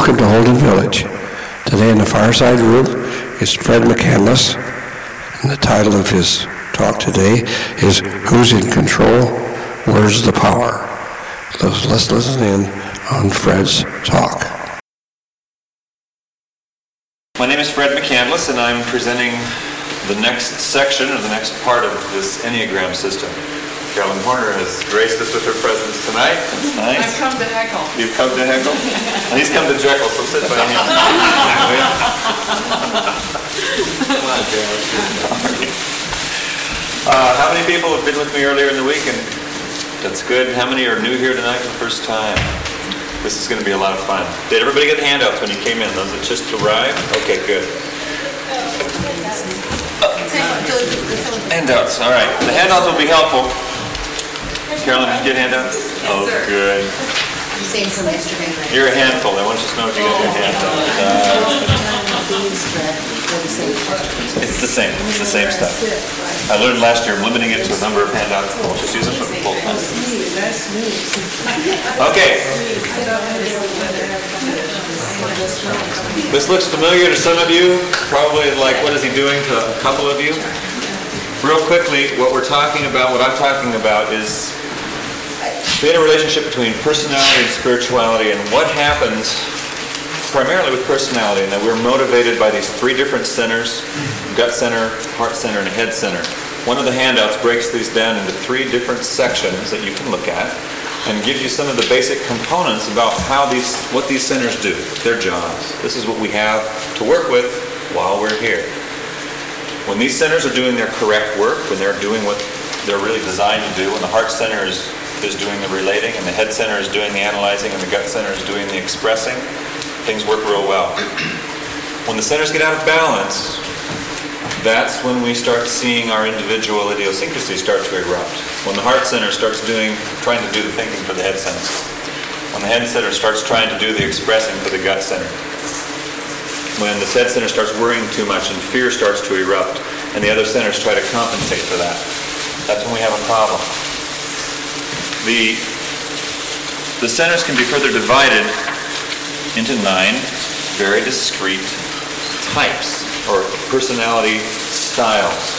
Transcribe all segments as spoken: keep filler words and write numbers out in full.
welcome to Holden Village. Today in the fireside room is Fred McCandless, and the title of his talk today is Who's in Control? Where's the Power? Let's, let's listen in on Fred's talk. My name is Fred McCandless, and I'm presenting the next section, or the next part of this Enneagram system. Carolyn Horner has graced us with her presence tonight. That's nice. I've come to heckle. You've come to heckle? And he's come to Jekyll, so sit by him. Come on, Carolyn. Uh, how many people have been with me earlier in the week? And that's good. How many are new here tonight for the first time? This is going to be a lot of fun. Did everybody get handouts when you came in? Those that just arrived? Okay, good. Handouts, all right. The handouts will be helpful. Carolyn, did you get handouts? Yes, oh, sir. good. You saved some extra paper. You're a handful. I want you to know if you got your handouts. Uh, it's the same. It's the same stuff. I learned last year, I'm limiting it to a number of handouts. We'll just use them for the full time. Okay. This looks familiar to some of you. Probably like, what is he doing to a couple of you? Real quickly, what we're talking about, what I'm talking about is the interrelationship between personality and spirituality, and what happens primarily with personality, and that we're motivated by these three different centers: gut center, heart center, and head center. One of the handouts breaks these down into three different sections that you can look at and gives you some of the basic components about how these, what these centers do, their jobs. This is what we have to work with while we're here. When these centers are doing their correct work, when they're doing what they're really designed to do, when the heart center is, is doing the relating, and the head center is doing the analyzing, and the gut center is doing the expressing, things work real well. When the centers get out of balance, that's when we start seeing our individual idiosyncrasies start to erupt. When the heart center starts doing, trying to do the thinking for the head center. When the head center starts trying to do the expressing for the gut center. When the head center starts worrying too much and fear starts to erupt, and the other centers try to compensate for that. That's when we have a problem. The, the centers can be further divided into nine very discrete types, or personality styles.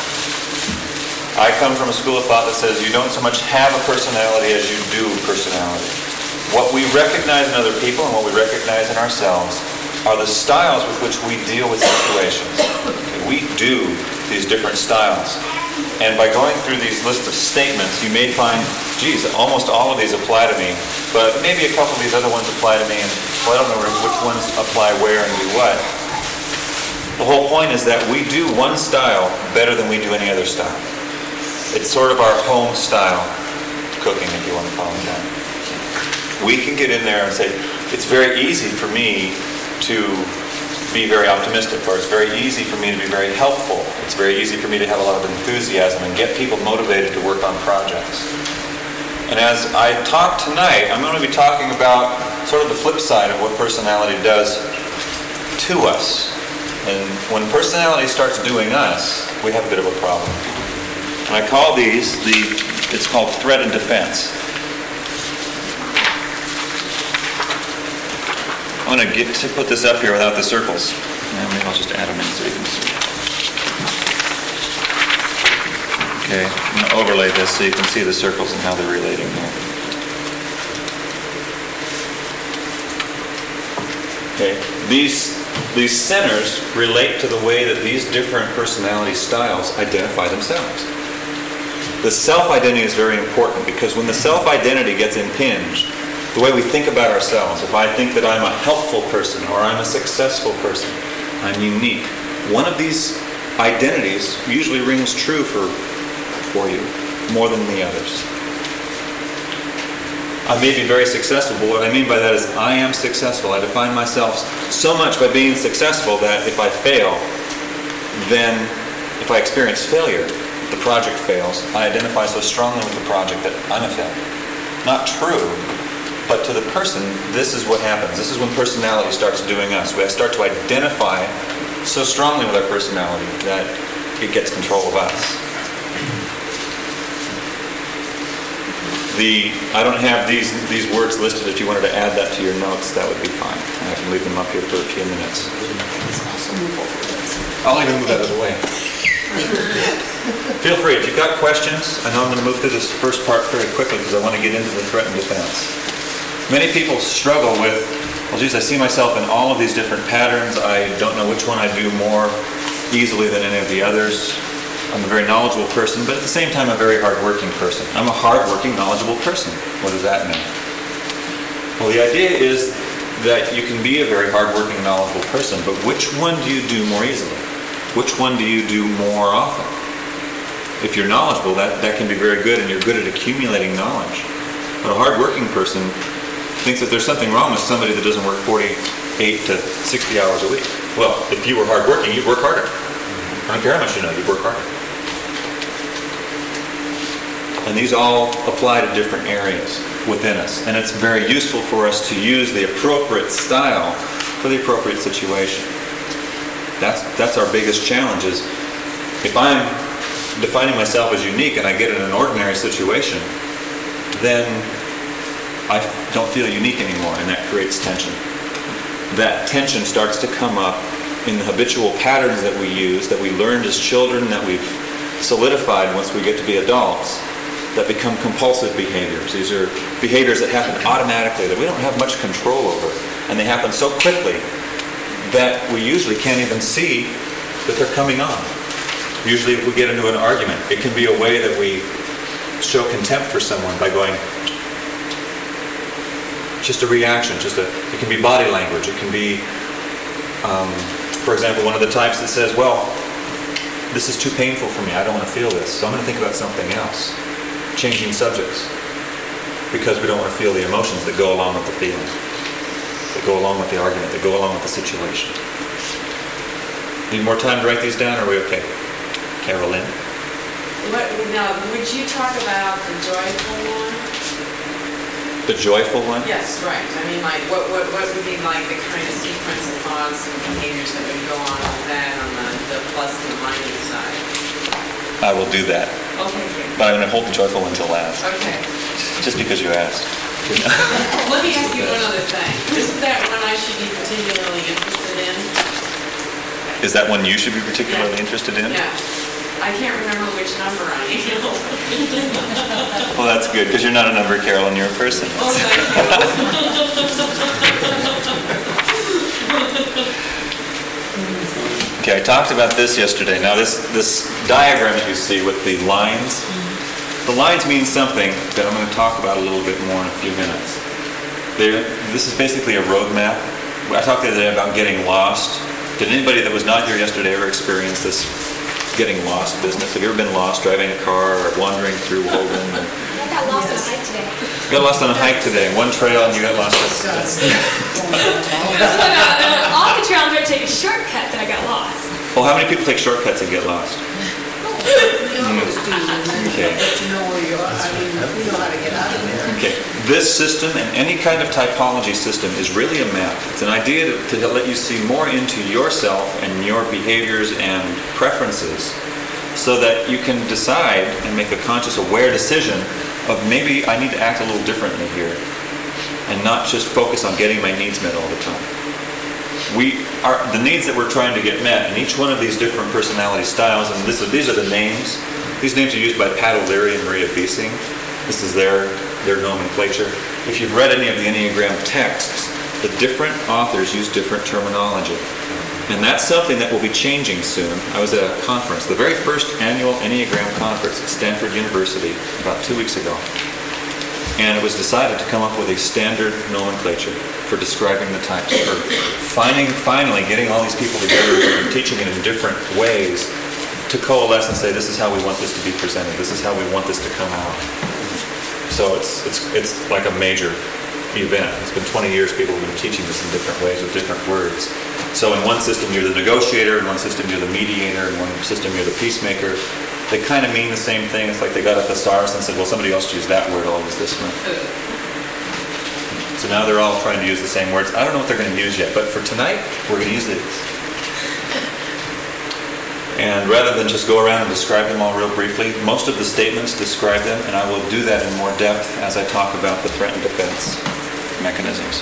I come from a school of thought that says you don't so much have a personality as you do personality. What we recognize in other people and what we recognize in ourselves are the styles with which we deal with situations. We do these different styles. And by going through these lists of statements, you may find, geez, almost all of these apply to me, but maybe a couple of these other ones apply to me, and well, I don't know which ones apply where and do what. The whole point is that we do one style better than we do any other style. It's sort of our home style cooking, if you want to call it that. We can get in there and say, it's very easy for me to be very optimistic, or it's very easy for me to be very helpful. It's very easy for me to have a lot of enthusiasm and get people motivated to work on projects. And as I talk tonight, I'm going to be talking about sort of the flip side of what personality does to us. And when personality starts doing us, we have a bit of a problem. And I call these, the it's called threat and defense. I'm going to get to put this up here without the circles. And maybe I'll just add them in so you can see. Okay, I'm going to overlay this so you can see the circles and how they're relating here. Okay, these, these centers relate to the way that these different personality styles identify themselves. The self-identity is very important, because when the self-identity gets impinged, the way we think about ourselves, if I think that I'm a helpful person or I'm a successful person, I'm unique, one of these identities usually rings true for, for you more than the others. I may be very successful, but what I mean by that is I am successful. I define myself so much by being successful that if I fail, then if I experience failure, the project fails, I identify so strongly with the project that I'm a failure. Not true. But to the person, this is what happens. This is when personality starts doing us. We start to identify so strongly with our personality that it gets control of us. The, I don't have these, these words listed. If you wanted to add that to your notes, that would be fine. I can leave them up here for a few minutes. I'll even move that out of the way. Feel free, if you've got questions, I know I'm going to move through this first part very quickly because I want to get into the threat and defense. Many people struggle with, well, geez, I see myself in all of these different patterns. I don't know which one I do more easily than any of the others. I'm a very knowledgeable person, but at the same time, a very hardworking person. I'm a hardworking, knowledgeable person. What does that mean? Well, the idea is that you can be a very hardworking, knowledgeable person, but which one do you do more easily? Which one do you do more often? If you're knowledgeable, that, that can be very good, and you're good at accumulating knowledge. But a hardworking person thinks that there's something wrong with somebody that doesn't work forty-eight to sixty hours a week. Well, if you were hardworking, you'd work harder. I don't care how much you know, you'd work harder. And these all apply to different areas within us. And it's very useful for us to use the appropriate style for the appropriate situation. That's, that's our biggest challenge is if I'm defining myself as unique and I get in an ordinary situation, then I don't feel unique anymore, and that creates tension. That tension starts to come up in the habitual patterns that we use, that we learned as children, that we've solidified once we get to be adults, that become compulsive behaviors. These are behaviors that happen automatically, that we don't have much control over, and they happen so quickly that we usually can't even see that they're coming on. Usually if we get into an argument, it can be a way that we show contempt for someone by going, just a reaction, just a, it can be body language, it can be, um, for example, one of the types that says, well, this is too painful for me, I don't want to feel this, so I'm going to think about something else. Changing subjects, because we don't want to feel the emotions that go along with the feeling, that go along with the argument, that go along with the situation. Need more time to write these down, or are we okay? Carolyn? What, now, would you talk about the joyful one? The joyful one? Yes, right. I mean, like, what, what, what would be like the kind of sequence of thoughts and behaviors that would go on with that on the, the plus and the minus side? I will do that. Okay, good. But I'm going to hold the joyful one until last. Okay. Just because you asked. Let me ask you one other thing. Isn't that one I should be particularly interested in? Is that one you should be particularly Yeah. interested in? Yeah. I can't remember which number I am. Well, that's good, because you're not a number, Carolyn, you're a person. Oh, thank you. Okay, I talked about this yesterday. Now, this, this diagram that you see with the lines, the lines mean something that I'm going to talk about a little bit more in a few minutes. They're, this is basically a roadmap. I talked the other day about getting lost. Did anybody that was not here yesterday ever experience this getting lost business? Have you ever been lost driving a car or wandering through Holden? I got lost on a hike today. You got lost on a hike today, one trail, and you got lost. Off the trail, I'm going to take a shortcut that I got lost. Well, how many people take shortcuts and get lost? We always do, Okay. but you know where you are, I mean, we know how to get out of there. Okay. This system and any kind of typology system is really a map. It's an idea to, to let you see more into yourself and your behaviors and preferences so that you can decide and make a conscious, aware decision of maybe I need to act a little differently here and not just focus on getting my needs met all the time. We are the needs that we're trying to get met in each one of these different personality styles, and this, these are the names. These names are used by Pat O'Leary and Maria Biesing. This is their, their nomenclature. If you've read any of the Enneagram texts, the different authors use different terminology. And that's something that will be changing soon. I was at a conference, the very first annual Enneagram conference at Stanford University about two weeks ago. And it was decided to come up with a standard nomenclature for describing the types, for finding, finally getting all these people together and teaching it in different ways to coalesce and say, this is how we want this to be presented, this is how we want this to come out. So it's it's it's like a major event. It's been twenty years people have been teaching this in different ways with different words. So in one system you're the negotiator, in one system you're the mediator, in one system you're the peacemaker. They kind of mean the same thing. It's like they got a thesaurus and said, well, somebody else used that word, I'll use this one. So now they're all trying to use the same words. I don't know what they're going to use yet, but for tonight, we're going to use these. And rather than just go around and describe them all real briefly, most of the statements describe them, and I will do that in more depth as I talk about the threat and defense mechanisms.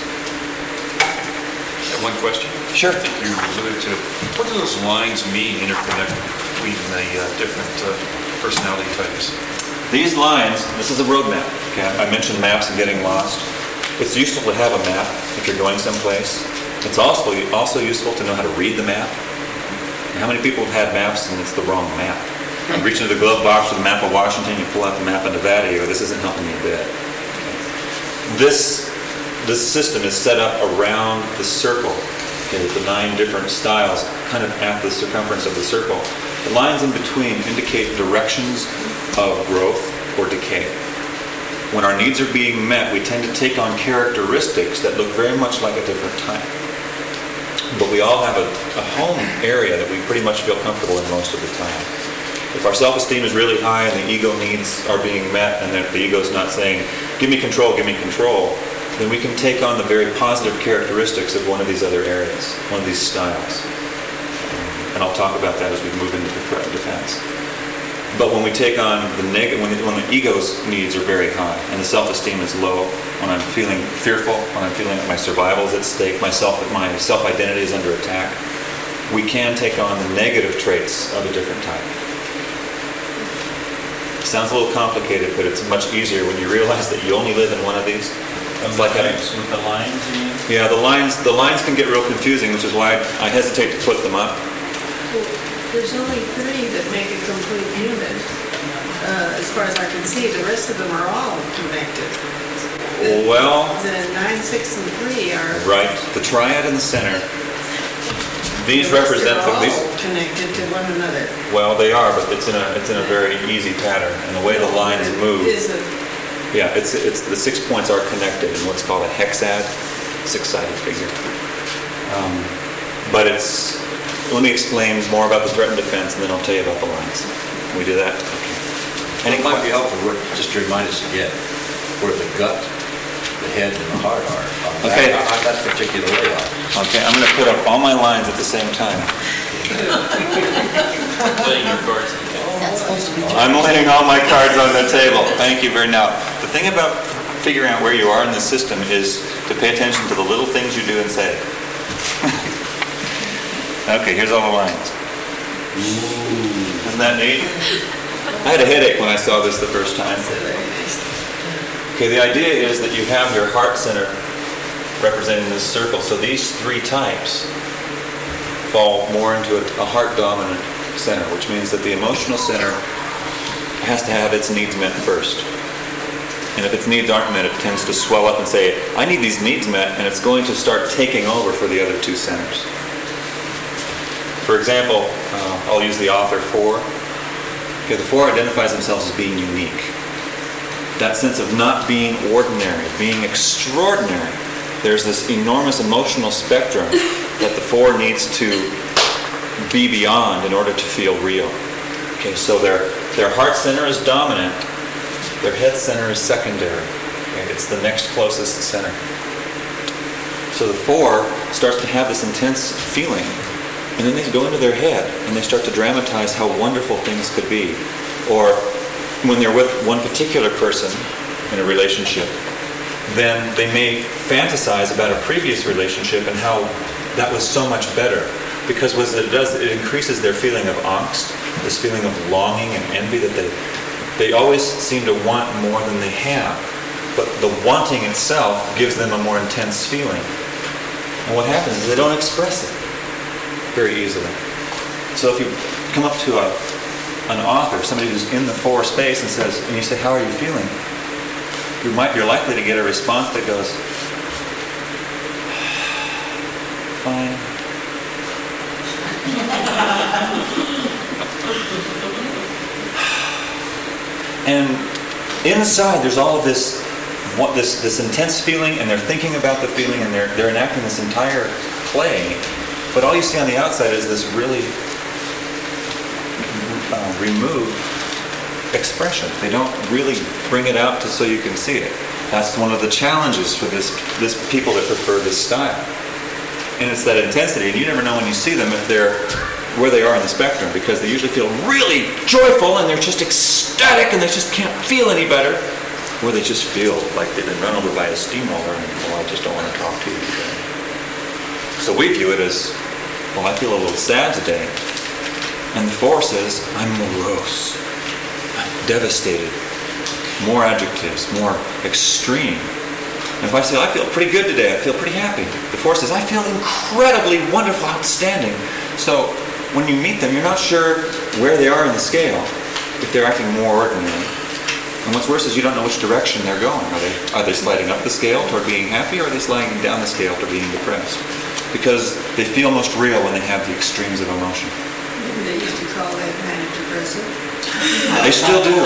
One question. Sure. I think you alluded to, what do those lines mean, interconnected between the uh, different uh, personality types? These lines, this is a road map. Okay? I mentioned maps and getting lost. It's useful to have a map if you're going someplace. It's also also useful to know how to read the map. And how many people have had maps and it's the wrong map? You reach into the glove box with a map of Washington, you pull out the map of Nevada, you go, this isn't helping me a bit. This This system is set up around the circle, okay, with the nine different styles kind of at the circumference of the circle. The lines in between indicate directions of growth or decay. When our needs are being met, we tend to take on characteristics that look very much like a different type. But we all have a, a home area that we pretty much feel comfortable in most of the time. If our self-esteem is really high and the ego needs are being met and the ego is not saying, give me control, give me control, then we can take on the very positive characteristics of one of these other areas, one of these styles. And I'll talk about that as we move into the threat and defense. But when we take on the negative, when the, when the ego's needs are very high and the self-esteem is low, when I'm feeling fearful, when I'm feeling that my survival is at stake, my self, my self-identity is under attack, we can take on the negative traits of a different type. Sounds a little complicated, but it's much easier when you realize that you only live in one of these. It's like having, With the lines, you mean? yeah, the lines, the lines can get real confusing, which is why I hesitate to put them up. Well, there's only three that make a complete unit, uh, as far as I can see. The rest of them are all connected. Well, The nine, six, and three are. right, the triad in the center. These the rest represent are the, these. all connected to one another. Well, they are, but it's in a it's in a very easy pattern, and the way the lines move. Is it? Yeah, it's it's the six points are connected in what's called a hexad, six-sided figure. Um, but it's. Let me explain more about the threat and defense, and then I'll tell you about the lines. Can we do that? Okay. And it might be helpful, Rick, just to remind us again, where the gut, the head, and the heart are. on Okay. that- On that particular layout. Okay, I'm going to put up all my lines at the same time. Laying your cards. I'm laying all my cards on the table. Thank you very much. The thing about figuring out where you are in the system is to pay attention to the little things you do and say. Okay, here's all the lines. Isn't that neat? I had a headache when I saw this the first time. Okay, the idea is that you have your heart center representing this circle. So these three types fall more into a, a heart-dominant center, which means that the emotional center has to have its needs met first. And if its needs aren't met, it tends to swell up and say, I need these needs met, and it's going to start taking over for the other two centers. For example, uh, I'll use the author four. Okay, the four identifies themselves as being unique. That sense of not being ordinary, being extraordinary. There's this enormous emotional spectrum that the four needs to be beyond in order to feel real. Okay, so their their heart center is dominant, their head center is secondary. Okay, it's the next closest center. So the four starts to have this intense feeling, and then they go into their head and they start to dramatize how wonderful things could be. Or when they're with one particular person in a relationship, then they may fantasize about a previous relationship and how that was so much better. Because what it does, it increases their feeling of angst, this feeling of longing and envy that they they always seem to want more than they have. But the wanting itself gives them a more intense feeling. And what happens is they don't express it very easily. So if you come up to a an author, somebody who's in the four space and says, and you say, how are you feeling? You might, you're likely to get a response that goes, fine. And inside, there's all of this, what, this, this intense feeling, and they're thinking about the feeling, and they're they're enacting this entire play. But all you see on the outside is this really uh, removed expression. They don't really bring it out to so you can see it. That's one of the challenges for this this people that prefer this style. And it's that intensity, and you never know when you see them if they're where they are in the spectrum, because they usually feel really joyful and they're just ecstatic and they just can't feel any better, or they just feel like they've been run over by a steamroller and, well, I just don't want to talk to you today. So we view it as, well, I feel a little sad today. And the four says, I'm morose, I'm devastated. More adjectives, more extreme. And if I say, I feel pretty good today, I feel pretty happy, the four says, I feel incredibly wonderful, outstanding. So when you meet them, you're not sure where they are in the scale, if they're acting more ordinary. And what's worse is you don't know which direction they're going. Are they, are they sliding up the scale toward being happy, or are they sliding down the scale to being depressed? Because they feel most real when they have the extremes of emotion. Maybe they used to call that kind of depressive. They still do.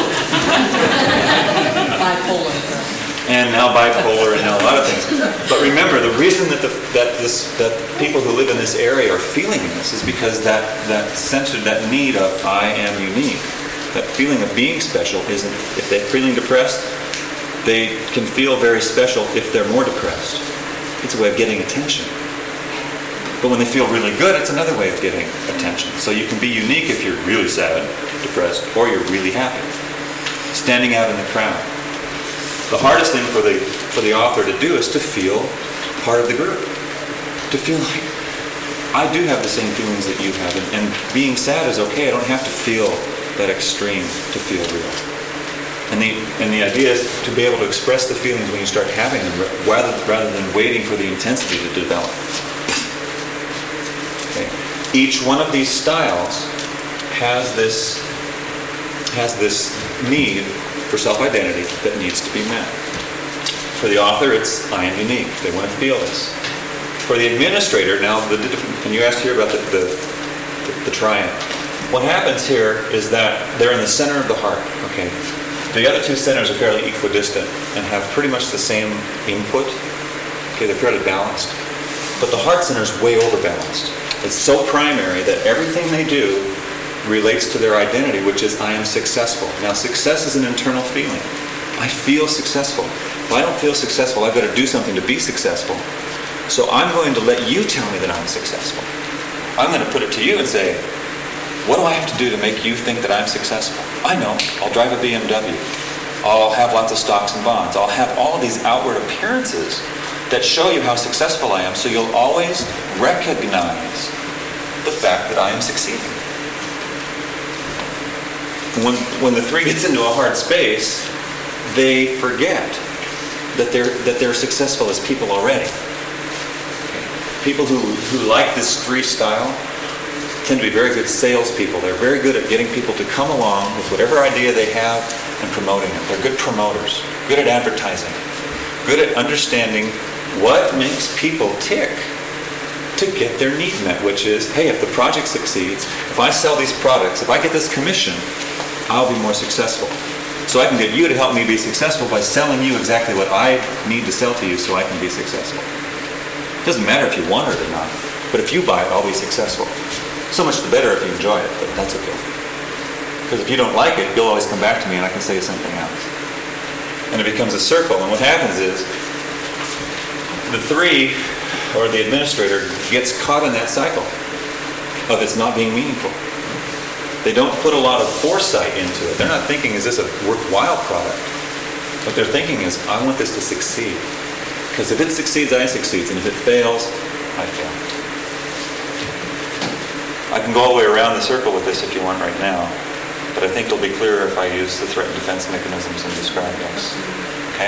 Bipolar. And now bipolar and now a lot of things. But remember, the reason that the, that this that people who live in this area are feeling this is because that that sense of that need of I am unique, that feeling of being special isn't. If they're feeling depressed, they can feel very special if they're more depressed. It's a way of getting attention. But when they feel really good, it's another way of getting attention. So you can be unique if you're really sad, depressed, or you're really happy. Standing out in the crowd. The hardest thing for the for the author to do is to feel part of the group. To feel like, I do have the same feelings that you have, and, and being sad is okay. I don't have to feel that extreme to feel real. And the and the idea is to be able to express the feelings when you start having them, rather, rather than waiting for the intensity to develop. Okay. Each one of these styles has this has this need for self-identity that needs to be met. For the author, it's I am unique. They want to feel this. For the administrator, now, the, and you asked here about the, the, the, the triad. What happens here is that they're in the center of the heart. Okay. The other two centers are fairly equidistant and have pretty much the same input. Okay, they're fairly balanced. But the heart center is way overbalanced. It's so primary that everything they do relates to their identity, which is I am successful. Now, success is an internal feeling. I feel successful. If I don't feel successful, I've got to do something to be successful. So I'm going to let you tell me that I'm successful. I'm going to put it to you and say, what do I have to do to make you think that I'm successful? I know. I'll drive a B M W. I'll have lots of stocks and bonds. I'll have all of these outward appearances that show you how successful I am, so you'll always recognize the fact that I am succeeding. When, when the three gets into a hard space, they forget that they're that they're successful as people already. Okay. People who, who like this three style tend to be very good salespeople. They're very good at getting people to come along with whatever idea they have and promoting it. They're good promoters, good at advertising, good at understanding what makes people tick to get their need met, which is, hey, if the project succeeds, if I sell these products, if I get this commission, I'll be more successful. So I can get you to help me be successful by selling you exactly what I need to sell to you so I can be successful. It doesn't matter if you want it or not, but if you buy it, I'll be successful. So much the better if you enjoy it, but that's okay. Because if you don't like it, you'll always come back to me and I can say something else. And it becomes a circle, and what happens is the three, or the administrator, gets caught in that cycle of it's not being meaningful. They don't put a lot of foresight into it. They're not thinking, is this a worthwhile product? What they're thinking is, I want this to succeed. Because if it succeeds, I succeed. And if it fails, I fail. I can go all the way around the circle with this if you want right now. But I think it'll be clearer if I use the threat and defense mechanisms and describe those. Okay?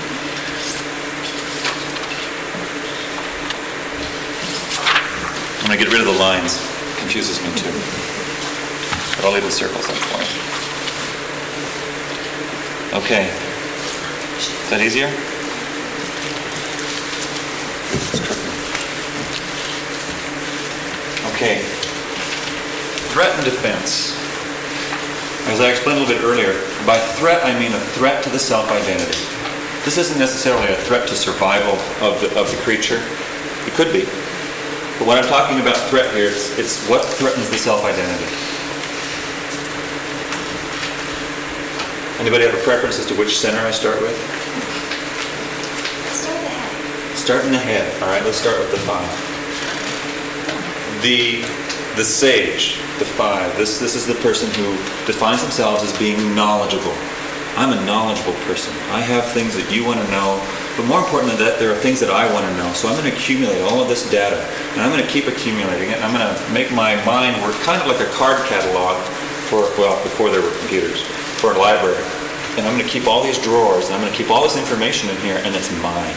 I'm going to get rid of the lines. It confuses me too. But I'll leave the circles up for you. Okay. Is that easier? Okay. Threat and defense. As I explained a little bit earlier, by threat I mean a threat to the self-identity. This isn't necessarily a threat to survival of the, of the creature. It could be. But when I'm talking about threat here, it's, it's what threatens the self-identity. Anybody have a preference as to which center I start with? Start in the head. Start in the head. All right, let's start with the five. The the sage, the five, this, this is the person who defines themselves as being knowledgeable. I'm a knowledgeable person. I have things that you want to know, but more important than that, there are things that I want to know. So I'm going to accumulate all of this data, and I'm going to keep accumulating it. I'm going to make my mind work kind of like a card catalog for, well, before there were computers, for a library. And I'm going to keep all these drawers, and I'm going to keep all this information in here, and it's mine.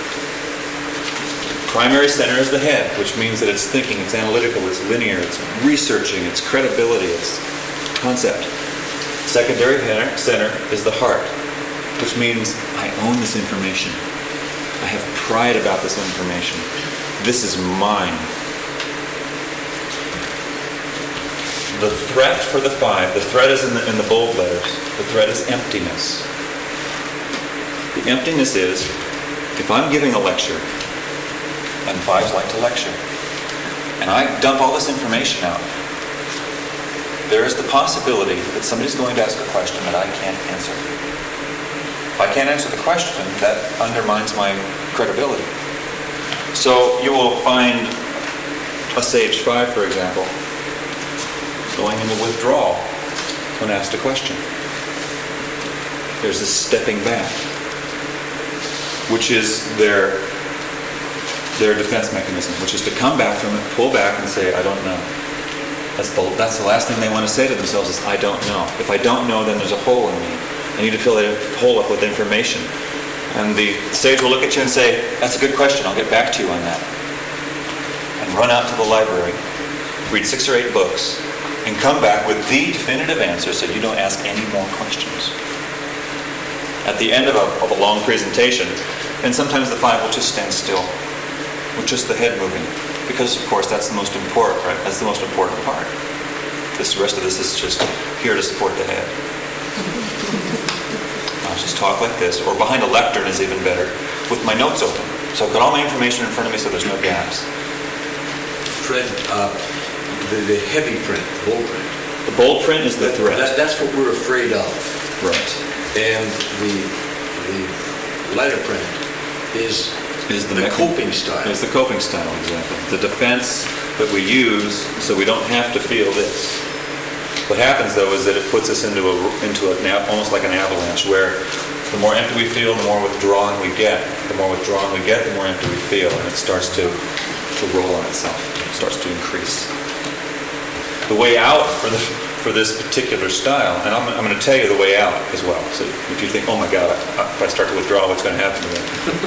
Primary center is the head, which means that it's thinking, it's analytical, it's linear, it's researching, it's credibility, it's concept. Secondary center is the heart, which means I own this information. I have pride about this information. This is mine. The threat for the five, the threat is in the, in the bold letters. The threat is emptiness. The emptiness is, if I'm giving a lecture, and fives like to lecture, and I dump all this information out, there is the possibility that somebody's going to ask a question that I can't answer. If I can't answer the question, that undermines my credibility. So you will find a sage five, for example, going into withdrawal when asked a question. There's this stepping back, which is their their defense mechanism, which is to come back from it, pull back and say, I don't know. That's the, that's the last thing they want to say to themselves is, I don't know. If I don't know, then there's a hole in me. I need to fill that hole up with information. And the sage will look at you and say, that's a good question, I'll get back to you on that. And run out to the library, read six or eight books, and come back with the definitive answer so you don't ask any more questions. At the end of a, of a long presentation, and sometimes the five will just stand still, with just the head moving, because of course that's the most important, right? That's the most important part. This the rest of this is just here to support the head. I'll just talk like this, or behind a lectern is even better, with my notes open. So I've got all my information in front of me, so there's no gaps. Fred, uh, the, the heavy print, the bold print. The bold print is the That- threat. that- That's what we're afraid of. Right. And the, the lighter print is Is the, the mecha- coping style. Is the coping style, exactly. The defense that we use so we don't have to feel this. What happens though is that it puts us into a into a now almost like an avalanche, where the more empty we feel, the more withdrawn we get. The more withdrawn we get, the more empty we feel, and it starts to to roll on itself. It starts to increase. The way out for the for this particular style, and I'm, I'm going to tell you the way out as well. So if you think, oh my God, if I start to withdraw, what's going to happen to me?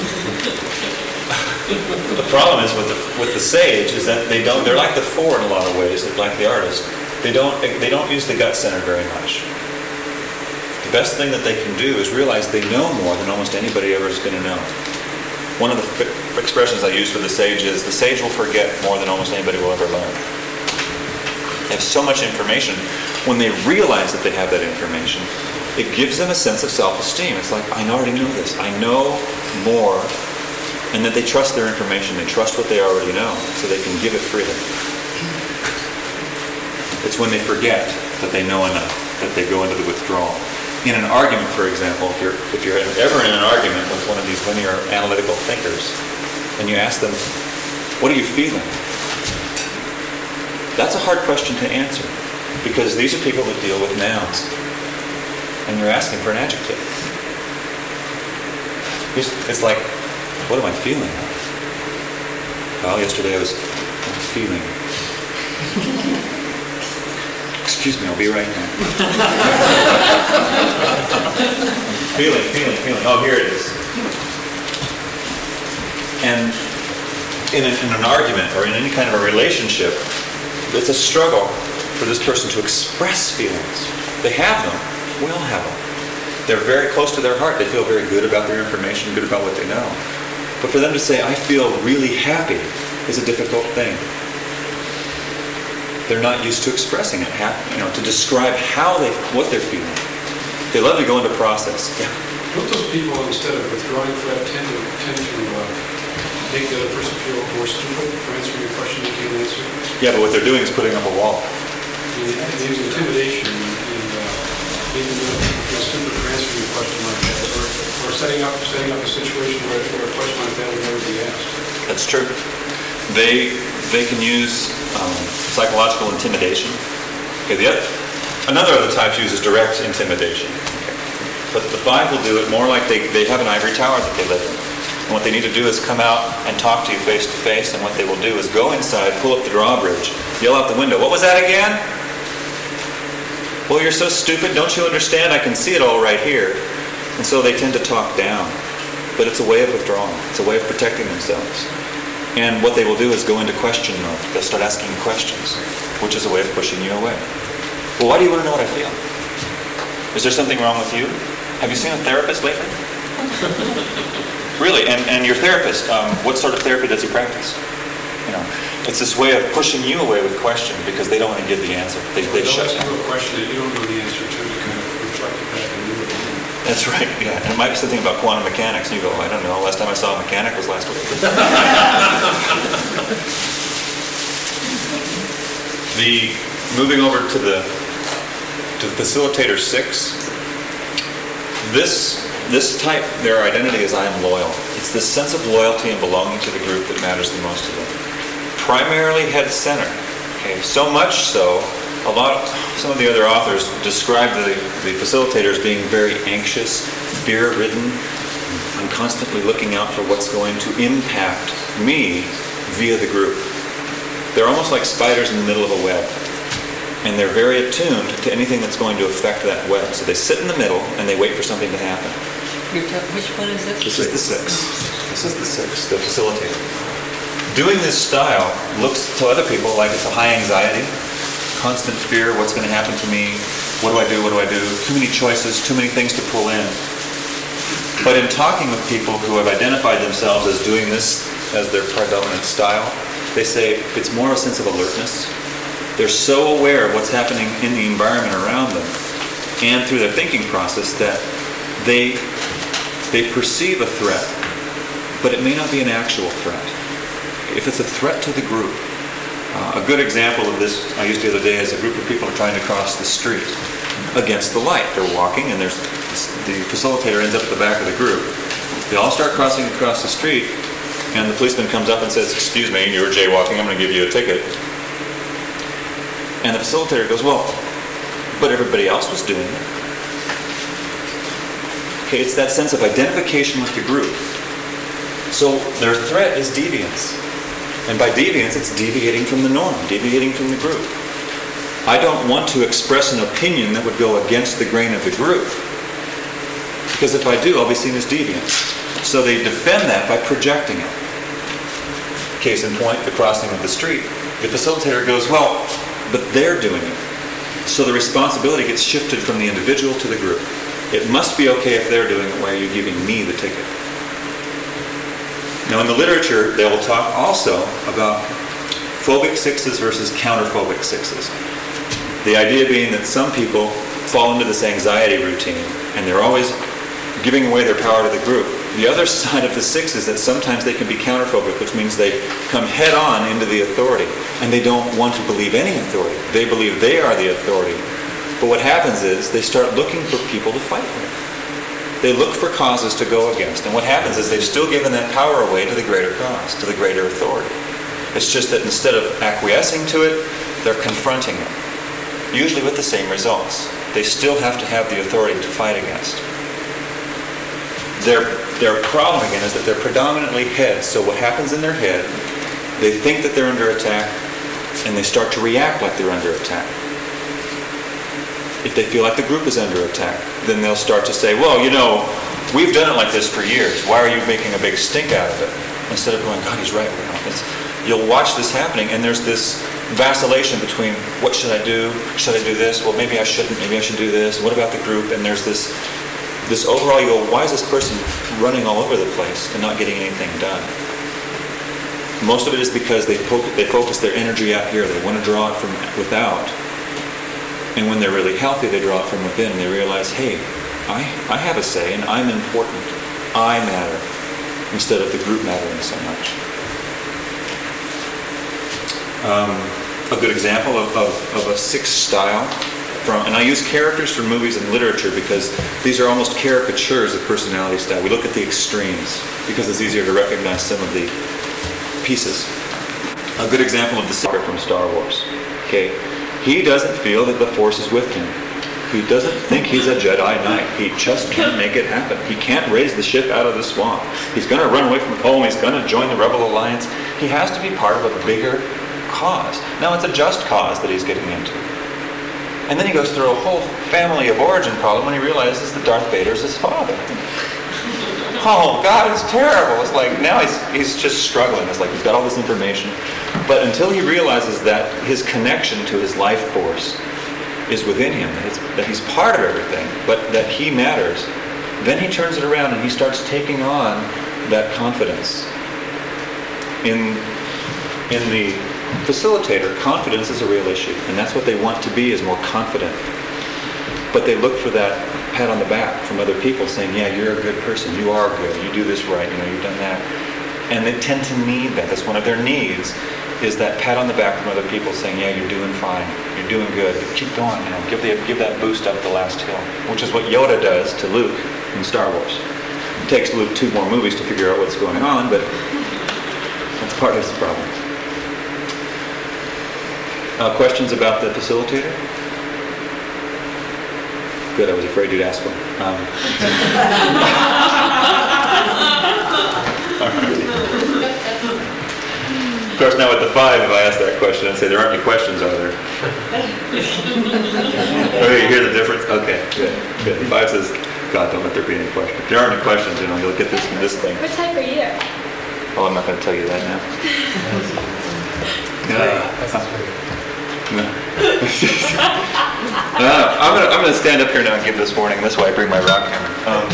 The problem is with the with the sage is that they don't. They're like the four in a lot of ways. They're like the artist. They don't. They don't use the gut center very much. The best thing that they can do is realize they know more than almost anybody ever is going to know. One of the f- expressions I use for the sage is the sage will forget more than almost anybody will ever learn. They have so much information. When they realize that they have that information, it gives them a sense of self-esteem. It's like, I already know this. I know more. And that they trust their information. They trust what they already know, so they can give it freely. It's when they forget that they know enough, that they go into the withdrawal. In an argument, for example, if you're, if you're ever in an argument with one of these linear analytical thinkers, and you ask them, what are you feeling? That's a hard question to answer, because these are people that deal with nouns, and you're asking for an adjective. It's, it's like, what am I feeling? Well, yesterday I was feeling. Excuse me, I'll be right now. feeling, feeling, feeling. Oh, here it is. And in, a, in an argument or in any kind of a relationship, it's a struggle for this person to express feelings. They have them. We all have them. They're very close to their heart. They feel very good about their information, good about what they know. But for them to say, I feel really happy, is a difficult thing. They're not used to expressing it, you know, to describe how they, what they're feeling. They love to go into process. Yeah. Don't those people, instead of withdrawing Fred, tend to tend to uh, make the other person feel more stupid for answering a question they can't answer? Yeah, but what they're doing is putting up a wall. They they use intimidation and uh, making the other people feel stupid for answering a question like that, or, or setting up setting up a situation where, where a question like that would never be asked. That's true. They they can use um, psychological intimidation. Okay, the other, another of the types uses direct intimidation. Okay. But the five will do it more like they, they have an ivory tower that they live in. And what they need to do is come out and talk to you face to face, and what they will do is go inside, pull up the drawbridge, yell out the window, "What was that again?" "Well, you're so stupid, don't you understand? I can see it all right here." And so they tend to talk down. But it's a way of withdrawing. It's a way of protecting themselves. And what they will do is go into question mode. They'll start asking you questions, which is a way of pushing you away. "Well, why do you want to know what I feel? Is there something wrong with you? Have you seen a therapist lately?" Really? And, and your therapist, um, what sort of therapy does he practice? You know, it's this way of pushing you away with questions because they don't want to give the answer. They, they They'll shut ask down. you a question that you don't know the answer to, to kind of reflect it back and move it. That's right, yeah. And it might be something about quantum mechanics, and you go, "I don't know, last time I saw a mechanic was last week." The, moving over to the, to facilitator six, this, this type, their identity is "I am loyal." It's this sense of loyalty and belonging to the group that matters the most to them. Primarily head-centered. Okay, so much so, a lot, some of the other authors describe the, the facilitator as being very anxious, fear-ridden. I'm constantly looking out for what's going to impact me via the group. They're almost like spiders in the middle of a web. And they're very attuned to anything that's going to affect that web. So they sit in the middle and they wait for something to happen. You're ta- which one is this? This is the six. This is the six, the facilitator. Doing this style looks to other people like it's a high anxiety, constant fear, what's going to happen to me, what do I do, what do I do, too many choices, too many things to pull in. But in talking with people who have identified themselves as doing this as their predominant style, they say it's more a sense of alertness. They're so aware of what's happening in the environment around them and through their thinking process that they, they perceive a threat, but it may not be an actual threat. If it's a threat to the group, Uh, a good example of this I used the other day is a group of people are trying to cross the street against the light. They're walking and there's the facilitator ends up at the back of the group. They all start crossing across the street and the policeman comes up and says, "Excuse me, you were jaywalking, I'm going to give you a ticket." And the facilitator goes, "Well, but everybody else was doing it." Okay, it's that sense of identification with the group. So their threat is deviance. And by deviance, it's deviating from the norm, deviating from the group. I don't want to express an opinion that would go against the grain of the group. Because if I do, I'll be seen as deviant. So they defend that by projecting it. Case in point, the crossing of the street. The facilitator goes, "Well, but they're doing it." So the responsibility gets shifted from the individual to the group. It must be okay if they're doing it, why are you giving me the ticket? Now in the literature, they will talk also about phobic sixes versus counterphobic sixes. The idea being that some people fall into this anxiety routine and they're always giving away their power to the group. The other side of the six is that sometimes they can be counterphobic, which means they come head on into the authority and they don't want to believe any authority. They believe they are the authority. But what happens is they start looking for people to fight with. They look for causes to go against. And what happens is they've still given that power away to the greater cause, to the greater authority. It's just that instead of acquiescing to it, they're confronting it. Usually with the same results. They still have to have the authority to fight against. Their, their problem again is that they're predominantly heads. So what happens in their head, they think that they're under attack and they start to react like they're under attack. If they feel like the group is under attack, then they'll start to say, "Well, you know, we've done it like this for years. Why are you making a big stink out of it?" Instead of going, "God, he's right." It's, you'll watch this happening, and there's this vacillation between, what should I do? Should I do this? Well, maybe I shouldn't. Maybe I should do this. What about the group? And there's this, this overall, you go, why is this person running all over the place and not getting anything done? Most of it is because they, po- they focus their energy out here. They want to draw it from without. And when they're really healthy, they draw it from within and they realize, hey, I, I have a say and I'm important. I matter instead of the group mattering so much. Um, a good example of, of, of a six style, from, and I use characters from movies and literature because these are almost caricatures of personality style. We look at the extremes because it's easier to recognize some of the pieces. a good example of the secret from Star Wars. Okay, he doesn't feel that the Force is with him. He doesn't think he's a Jedi Knight. He just can't make it happen. He can't raise the ship out of the swamp. He's going to run away from home. He's going to join the Rebel Alliance. He has to be part of a bigger cause. Now, it's a just cause that he's getting into. And then he goes through a whole family of origin problem when he realizes that Darth Vader's his father. Oh, God, it's terrible. It's like, now he's, he's just struggling. It's like he's got all this information. But until he realizes that his connection to his life force is within him, that, it's, that he's part of everything, but that he matters, then he turns it around and he starts taking on that confidence. In, in the facilitator, confidence is a real issue, and that's what they want to be, is more confident. But they look for that pat on the back from other people saying, yeah, you're a good person, you are good, you do this right, you know, you've done that. And they tend to need that. That's one of their needs, is that pat on the back from other people saying, yeah, you're doing fine, you're doing good, keep going, you know, give, the, give that boost up the last hill, which is what Yoda does to Luke in Star Wars. It takes Luke two more movies to figure out what's going on, but that's part of the problem. Uh, questions about the facilitator? Good, I was afraid you'd ask one. Um, Of course, now at the five, if I ask that question and say, there aren't any questions, are there? Okay, you hear the difference? Okay, good, good. The five says, God, don't let there be any questions. If there aren't any questions, you know, you'll get this from this thing. What type are you? Oh, I'm not going to tell you that now. No. No. no, I'm going to I'm going to stand up here now and give this warning. This way I bring my rock hammer. Um,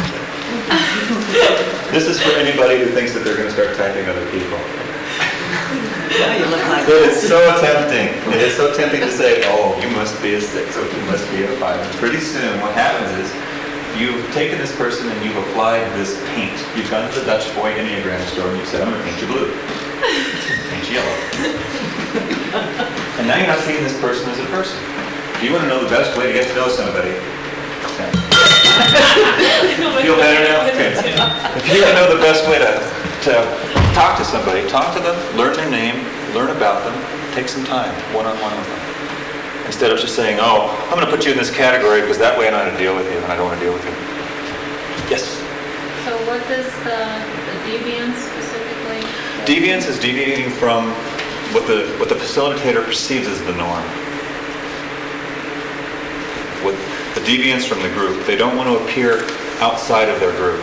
this is for anybody who thinks that they're going to start typing other people. You look like It is so tempting. It is so tempting to say, oh, you must be a six, or you must be a five. And pretty soon what happens is you've taken this person and you've applied this paint. You've gone to the Dutch Boy Enneagram store and you've said, I'm going to paint you blue. Paint you yellow. And now you're not seeing this person as a person. If you want to know the best way to get to know somebody, feel better now? Okay. If you want to know the best way to, to talk to somebody, talk to them, learn their name, learn about them, take some time, one-on-one with them. Instead of just saying, oh, I'm going to put you in this category because that way I know how to deal with you and I don't want to deal with you. Yes? So what does the, the deviance specifically? Deviance is deviating from what the what the facilitator perceives as the norm. What the deviance from the group. They don't want to appear outside of their group.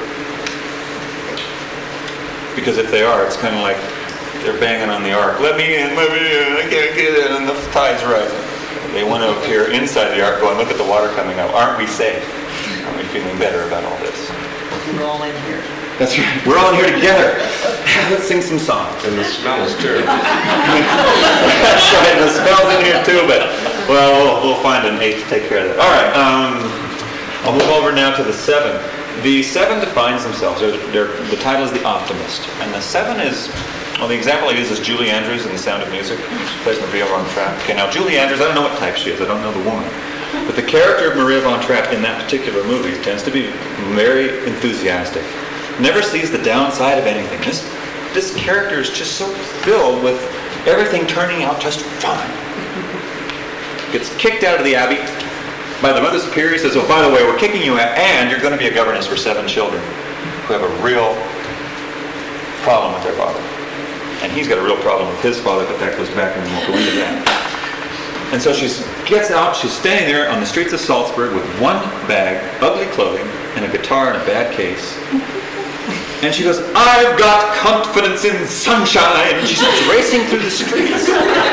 Because if they are, it's kind of like they're banging on the ark. Let me in, let me in, I can't get in, and the tide's rising. They want to appear inside the ark going, look at the water coming up. Aren't we safe? Aren't we feeling better about all this? we're all in here. That's right. We're all in here together. Let's sing some songs. And the smell is terrible. That's right. The smell's in here too, but well, we'll, we'll find an eight to take care of that. All right. Um, I'll move over now to the seven. The seven defines themselves. They're, they're, the title is The Optimist, and the seven is. Well, the example I use is Julie Andrews in The Sound of Music. She plays Maria von Trapp. Okay, now Julie Andrews, I don't know what type she is. I don't know the woman. But the character of Maria von Trapp in that particular movie tends to be very enthusiastic. Never sees the downside of anything. This this character is just so filled with everything turning out just fine. Gets kicked out of the abbey by the Mother Superior. Says, oh, by the way, we're kicking you out, and you're going to be a governess for seven children who have a real problem with their father. And he's got a real problem with his father, but that goes back and we won't go into that. And so she gets out, she's standing there on the streets of Salzburg with one bag, ugly clothing, and a guitar in a bad case. And she goes, I've got confidence in sunshine. And she starts racing through the streets,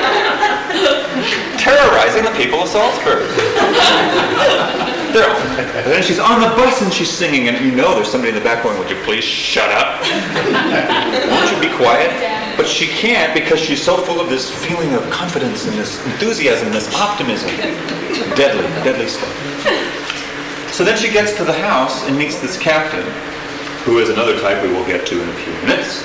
terrorizing the people of Salzburg. There. And then she's on the bus and she's singing, and you know there's somebody in the back going, would you please shut up? Won't you be quiet? But she can't because she's so full of this feeling of confidence and this enthusiasm, this optimism. Deadly, deadly stuff. So then she gets to the house and meets this captain, who is another type we will get to in a few minutes.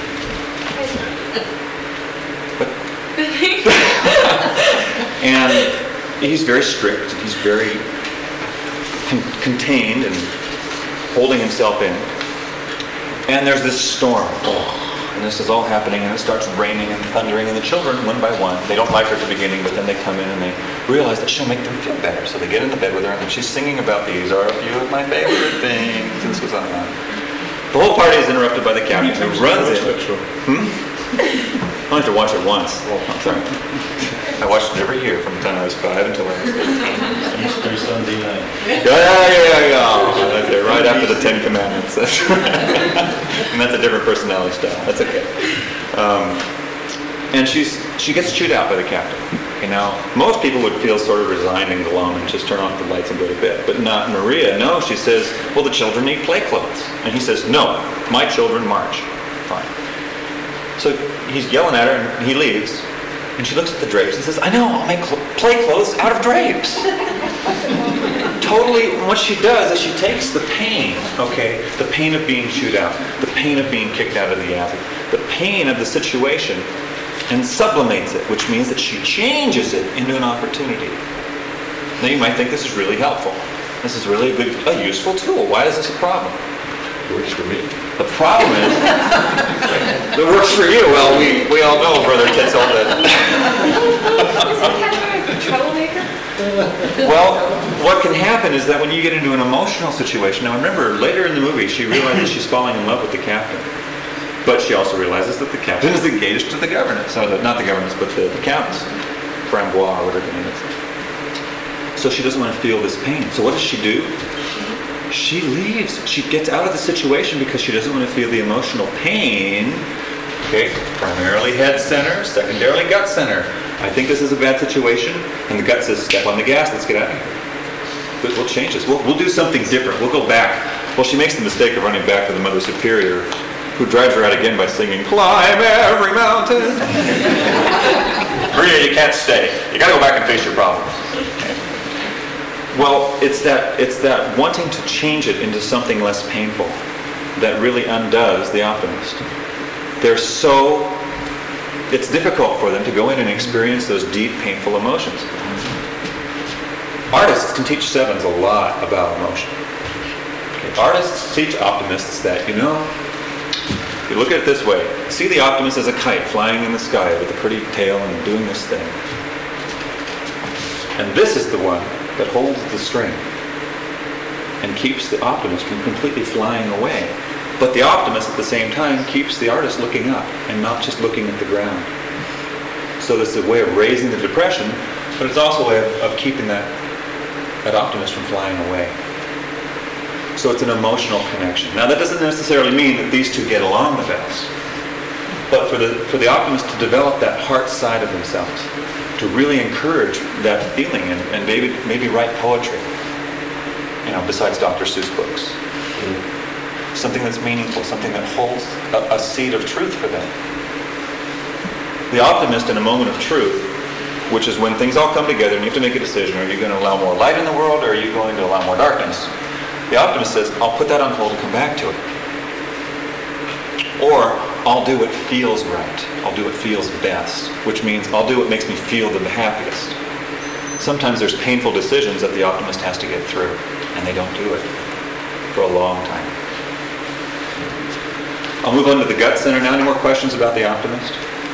And he's very strict, he's very con- contained and holding himself in. And there's this storm. And this is all happening, and it starts raining and thundering, and the children, one by one, they don't like her at the beginning, but then they come in and they realize that she'll make them feel better. So they get in the bed with her, and she's singing about these are a few of my favorite things. This was on and on. The whole party is interrupted by the captain, who runs in. Hmm? I only have to watch it once. Oh, sorry. I watched it every year from the time I was five until I was eighteen. Easter Sunday night. Yeah, yeah, yeah, yeah. Right there, right after the Ten Commandments. That's right. And that's a different personality style. That's okay. Um, and she's she gets chewed out by the captain. Okay, now, most people would feel sort of resigned and glum and just turn off the lights and go to bed. But not Maria. No, she says, well, the children need play clothes. And he says, no, my children march. Fine. So he's yelling at her, and he leaves. And she looks at the drapes and says, I know, I'll make cl- play clothes out of drapes. Totally, what she does is she takes the pain, okay, the pain of being chewed out, the pain of being kicked out of the attic, the pain of the situation, and sublimates it, which means that she changes it into an opportunity. Now you might think this is really helpful. This is really a good, a useful tool. Why is this a problem? It works for me. The problem is, it works for you. Well, we, we all know, Brother Tetzel, that... Is the cat a troublemaker? Well, what can happen is that when you get into an emotional situation, now remember, later in the movie, she realizes she's falling in love with the captain. But she also realizes that the captain is engaged to the governess. So the, not the governess, but the, the countess. Framboise, or whatever her name is. So she doesn't want to feel this pain. So what does she do? She leaves. She gets out of the situation because she doesn't want to feel the emotional pain. Okay, primarily head center, secondarily gut center. I think this is a bad situation, and the gut says, step on the gas, let's get out of here. But we'll change this. We'll, we'll do something different. We'll go back. Well, she makes the mistake of running back to the Mother Superior, who drives her out again by singing, climb every mountain. Maria, you can't stay. You got to go back and face your problems. Well, it's that it's that wanting to change it into something less painful that really undoes the optimist. They're so, it's difficult for them to go in and experience those deep, painful emotions. Artists can teach sevens a lot about emotion. Okay. Artists teach optimists that, you know, you look at it this way. See the optimist as a kite flying in the sky with a pretty tail and doing this thing. And this is the one that holds the string and keeps the optimist from completely flying away. But the optimist at the same time keeps the artist looking up and not just looking at the ground. So this is a way of raising the depression, but it's also a way of, of keeping that, that optimist from flying away. So it's an emotional connection. Now that doesn't necessarily mean that these two get along the best. But for the for the optimist to develop that heart side of themselves, to really encourage that feeling and, and maybe maybe write poetry, you know, besides Doctor Seuss books. Mm-hmm. Something that's meaningful, something that holds a, a seed of truth for them. The optimist in a moment of truth, which is when things all come together and you have to make a decision, are you going to allow more light in the world or are you going to allow more darkness? The optimist says, I'll put that on hold and come back to it. Or, I'll do what feels right. I'll do what feels best, which means I'll do what makes me feel the happiest. Sometimes there's painful decisions that the optimist has to get through, and they don't do it for a long time. I'll move on to the gut center now. Any more questions about the optimist?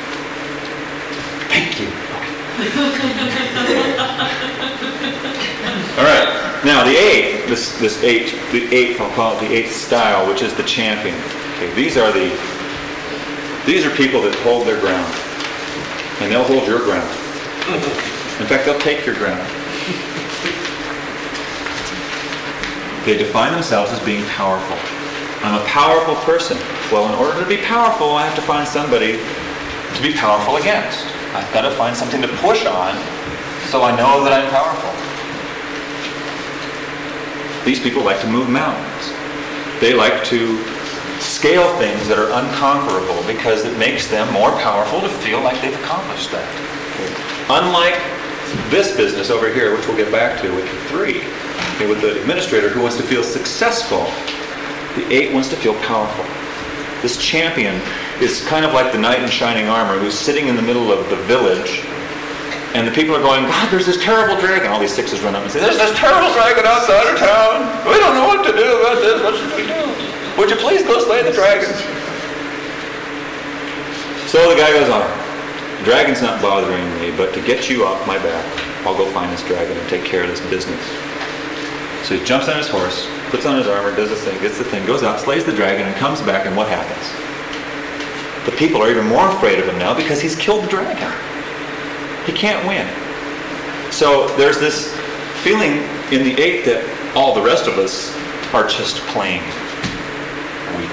Thank you. All right. Now the eighth, this this eighth, the eighth, I'll call it the eighth style, which is the champion. Okay, these are the these are people that hold their ground, and they'll hold your ground. In fact, they'll take your ground. They define themselves as being powerful. I'm a powerful person. Well, in order to be powerful, I have to find somebody to be powerful against. I've got to find something to push on so I know that I'm powerful. These people like to move mountains. They like to scale things that are unconquerable because it makes them more powerful to feel like they've accomplished that. Unlike this business over here, which we'll get back to with the three, okay, with the administrator who wants to feel successful, the eight wants to feel powerful. This champion is kind of like the knight in shining armor who's sitting in the middle of the village, and the people are going, God, there's this terrible dragon. All these sixes run up and say, there's this terrible dragon outside of town. We don't know what to do about this. What should we do? Would you please go slay the dragon? So the guy goes on, the dragon's not bothering me, but to get you off my back, I'll go find this dragon and take care of this business. So he jumps on his horse, puts on his armor, does his thing, gets the thing, goes out, slays the dragon, and comes back, and what happens? The people are even more afraid of him now because he's killed the dragon. He can't win. So there's this feeling in the eight that all the rest of us are just plain weak.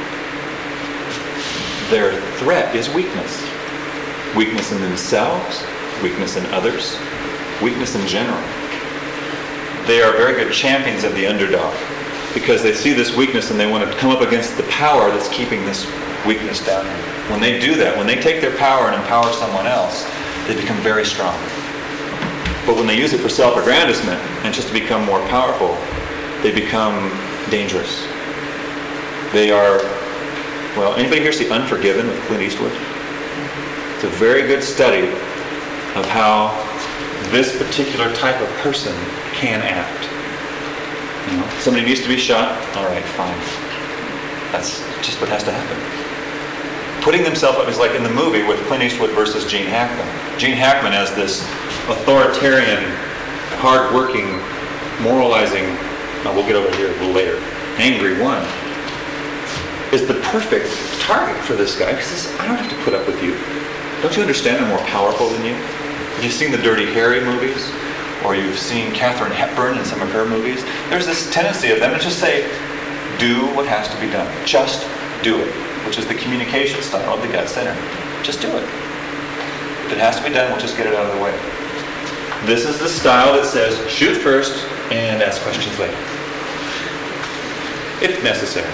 Their threat is weakness. Weakness in themselves, weakness in others, weakness in general. They are very good champions of the underdog because they see this weakness and they want to come up against the power that's keeping this weakness down. When they do that, when they take their power and empower someone else, they become very strong. But when they use it for self-aggrandizement and just to become more powerful, they become dangerous. They are, well, anybody here see Unforgiven with Clint Eastwood? It's a very good study of how this particular type of person can act. You know, somebody needs to be shot, all right, fine. That's just what has to happen. Putting themselves up is like in the movie with Clint Eastwood versus Gene Hackman. Gene Hackman as this authoritarian, hard-working, moralizing, oh, we'll get over here a little later, angry one, is the perfect target for this guy because he says, I don't have to put up with you. Don't you understand I'm more powerful than you? You've seen the Dirty Harry movies, or you've seen Katharine Hepburn in some of her movies. There's this tendency of them to just say, do what has to be done. Just do it, which is the communication style of the gut center. Just do it. If it has to be done, we'll just get it out of the way. This is the style that says, shoot first and ask questions later, if necessary.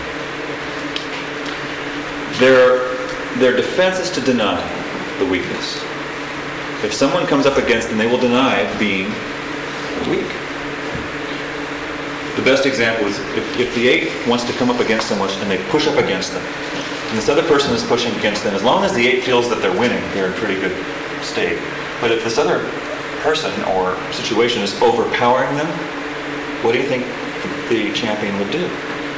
Their, their defense is to deny the weakness. If someone comes up against them, they will deny being weak. The best example is if, if the eight wants to come up against someone and they push up against them, and this other person is pushing against them, as long as the eight feels that they're winning, they're in pretty good state. But if this other person or situation is overpowering them, what do you think the champion would do?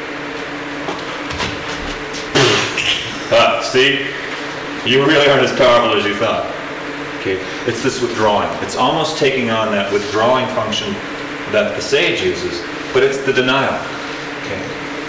Ah, see? You really aren't as powerful as you thought. Okay, it's this withdrawing. It's almost taking on that withdrawing function that the sage uses, but it's the denial. Okay.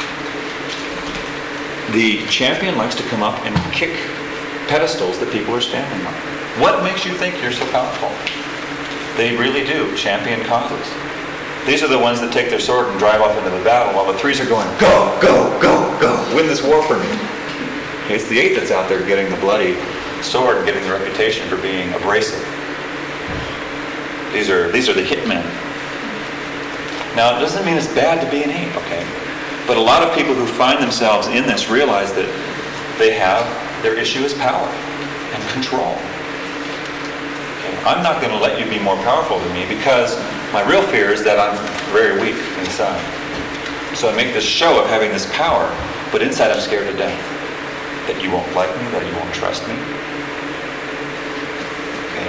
The champion likes to come up and kick pedestals that people are standing on. What makes you think you're so powerful? They really do champion causes. These are the ones that take their sword and drive off into the battle while the threes are going, go, go, go, go, win this war for me. Okay, it's the eight that's out there getting the bloody sword and getting the reputation for being abrasive. These are these are the hitmen. Now, it doesn't mean it's bad to be an eight, okay? But a lot of people who find themselves in this realize that they have, their issue is power and control. Okay? I'm not going to let you be more powerful than me because my real fear is that I'm very weak inside. So I make this show of having this power, but inside I'm scared to death. That you won't like me, that you won't trust me. Okay.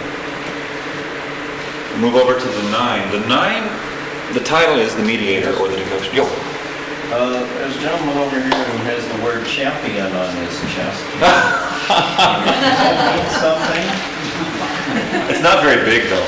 Move over to the nine. The nine, the title is the mediator or the negotiator. Yo. Uh, there's a gentleman over here who has the word champion on his chest. Something? It's not very big though.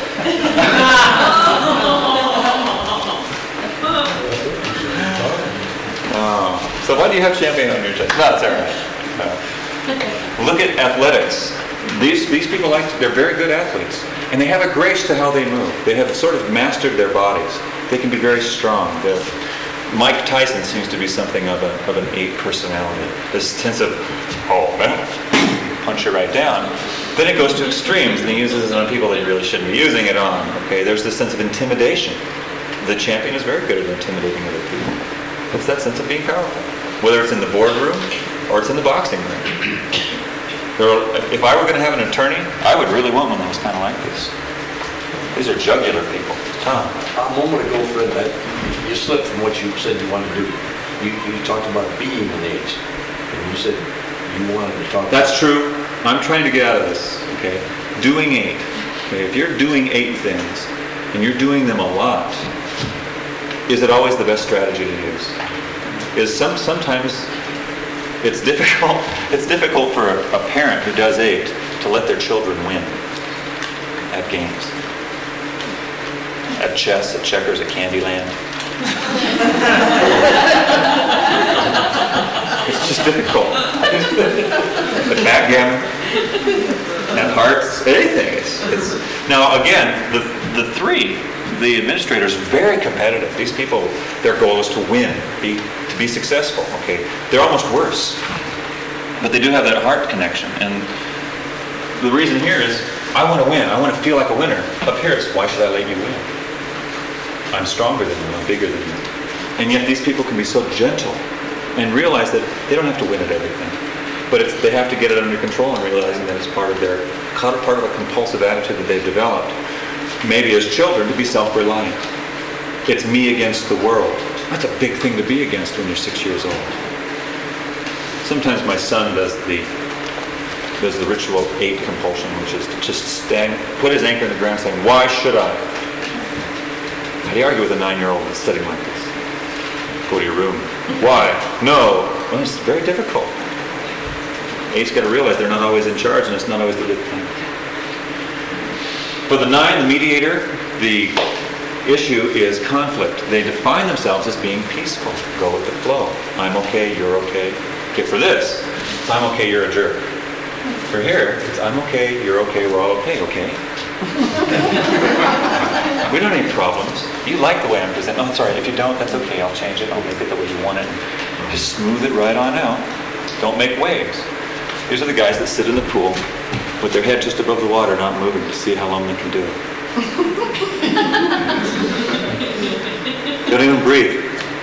Oh. So why do you have champion on your chest? No, it's all right. No. Look at athletics. These these people like to, they're very good athletes, and they have a grace to how they move. They have sort of mastered their bodies. They can be very strong. They're, Mike Tyson seems to be something of a of an eight personality. This sense of oh man, punch you right down. Then it goes to extremes, and he uses it on people that he really shouldn't be using it on. Okay, there's this sense of intimidation. The champion is very good at intimidating other people. It's that sense of being powerful, whether it's in the boardroom or it's in the boxing ring. There are, if I were going to have an attorney, I would really want one that was kind of like this. These are jugular people. Tom, a moment ago, Fred, that you slipped from what you said you wanted to do. You, you talked about being an eight, and you said you wanted to talk. That's true. I'm trying to get out of this. Okay, doing eight. Okay, if you're doing eight things and you're doing them a lot, is it always the best strategy to use? Is some sometimes It's difficult, it's difficult for a, a parent who does eight to let their children win at games. At chess, at checkers, at Candyland. It's just difficult. At backgammon, at hearts, anything. It's, it's, now again, the, the three, the administrator is very competitive. These people, their goal is to win, be, to be successful. Okay, they're almost worse, but they do have that heart connection. And the reason here is, I want to win. I want to feel like a winner. Up here, it's why should I let you win? I'm stronger than you. I'm bigger than you. And yet these people can be so gentle and realize that they don't have to win at everything, but it's, they have to get it under control and realizing that it's part of their part of a compulsive attitude that they've developed. Maybe as children, to be self-reliant. It's me against the world. That's a big thing to be against when you're six years old. Sometimes my son does the does the ritual eight compulsion, which is to just stand, put his anchor in the ground saying, why should I? How do you argue with a nine-year-old that's sitting like this? Go to your room. Why? No. Well, it's very difficult. Eight's got to realize they're not always in charge, and it's not always the good thing. For the nine, the mediator, the issue is conflict. They define themselves as being peaceful. Go with the flow. I'm okay, you're okay. Okay, for this, it's I'm okay, you're a jerk. For here, it's I'm okay, you're okay, we're all okay, okay? We don't have any problems. You like the way I'm presenting. Oh, sorry, if you don't, that's okay. I'll change it. I'll make it the way you want it. Just smooth it right on out. Don't make waves. These are the guys that sit in the pool with their head just above the water, not moving, to see how long they can do it. Don't even breathe.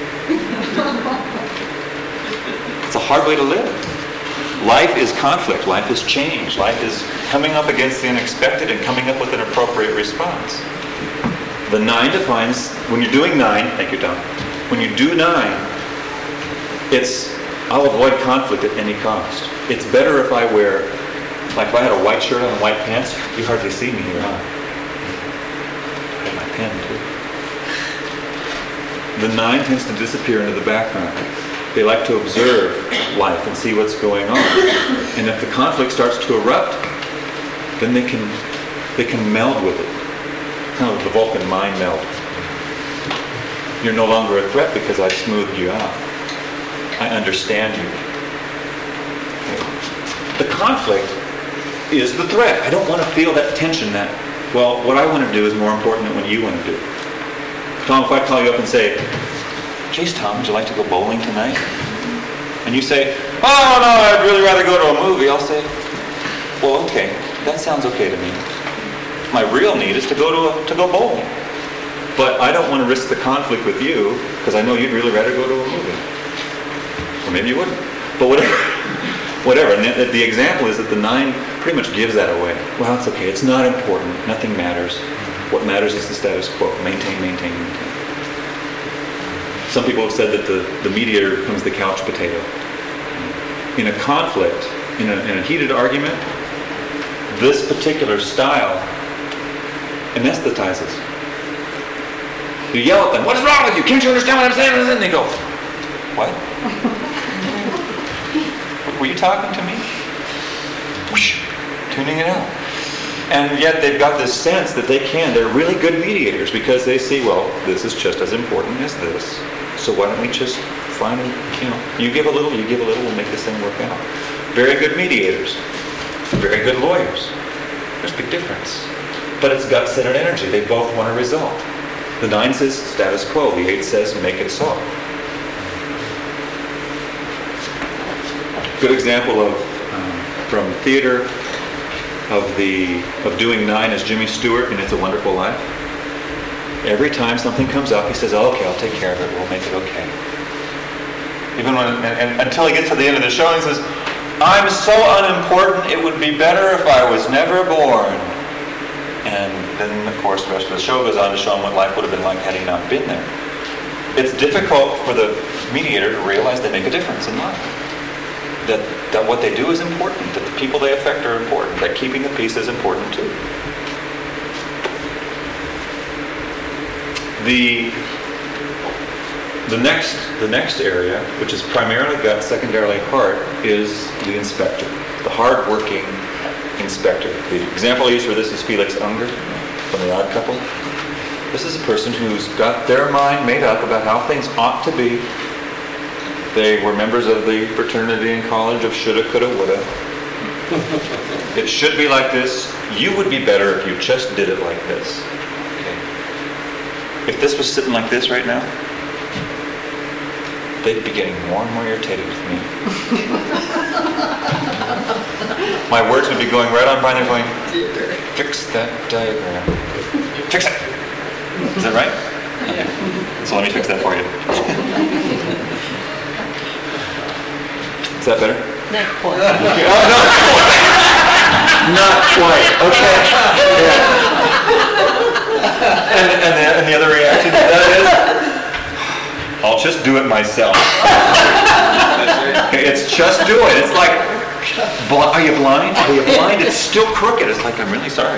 It's a hard way to live. Life is conflict. Life is change. Life is coming up against the unexpected and coming up with an appropriate response. The nine defines, when you're doing nine, thank you, Tom. When you do nine, it's, I'll avoid conflict at any cost. It's better if I wear, like if I had a white shirt on and white pants, you hardly see me here, huh? I have my pen, too. The nine tends to disappear into the background. They like to observe life and see what's going on. And if the conflict starts to erupt, then they can they can meld with it. Kind of the Vulcan mind meld. You're no longer a threat because I've smoothed you out. I understand you. The conflict is the threat. I don't want to feel that tension, that, well, what I want to do is more important than what you want to do. Tom, if I call you up and say, geez, Tom, would you like to go bowling tonight? And you say, oh, no, I'd really rather go to a movie. I'll say, well, okay, that sounds okay to me. My real need is to go to a, to go bowling. But I don't want to risk the conflict with you because I know you'd really rather go to a movie. Or maybe you wouldn't. But whatever. whatever. And the, the example is that the nine pretty much gives that away. Well, it's okay. It's not important. Nothing matters. What matters is the status quo. Maintain, maintain, maintain. Some people have said that the, the mediator becomes the couch potato. In a conflict, in a, in a heated argument, this particular style anesthetizes. You yell at them, what is wrong with you? Can't you understand what I'm saying? And they go, what? Were you talking to me? Whoosh, tuning it out. And yet they've got this sense that they can. They're really good mediators because they see, well, this is just as important as this. So why don't we just find, you know, you give a little, you give a little, we'll make this thing work out. Very good mediators. Very good lawyers. There's a big difference. But it's gut-centered energy. They both want a result. The nine says status quo. The eight says make it so. Good example of um, from theater of the of doing nine is Jimmy Stewart in It's a Wonderful Life. Every time something comes up, he says, oh, "Okay, I'll take care of it. We'll make it okay." Even when and, and, until he gets to the end of the show, he says, "I'm so unimportant. It would be better if I was never born." And then, of course, the rest of the show goes on to show him what life would have been like had he not been there. It's difficult for the mediator to realize they make a difference in life. That, that what they do is important, that the people they affect are important, that keeping the peace is important too. The, the next, the next area, which is primarily gut, secondarily heart, is the inspector, the hard-working inspector. The example I use for this is Felix Unger from The Odd Couple. This is a person who's got their mind made up about how things ought to be. They were members of the fraternity in college of shoulda, coulda, woulda. It should be like this. You would be better if you just did it like this. Okay. If this was sitting like this right now, they'd be getting more and more irritated with me. My words would be going right on by, they're going, fix that diagram. Fix it! Is that right? Yeah. So let me fix that for you. Is that better? Not quite. Okay. Oh, not quite. Not quite. Okay. Yeah. And, and, the, and the other reaction to that is, I'll just do it myself. Okay, it's just do it. It's like, bl- are you blind? Are you blind? It's still crooked. It's like, I'm really sorry.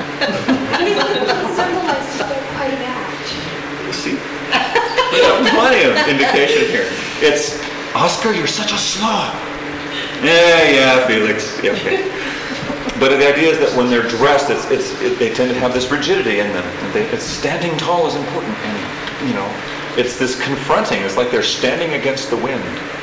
Symbolize don't quite match. You see? You know, plenty of indication here. It's, Oscar, you're such a slob. Yeah, yeah, Felix. Yeah, okay. But the idea is that when they're dressed, it's, it's, it, they tend to have this rigidity in them. They, it's standing tall is important, and you know, it's this confronting. It's like they're standing against the wind.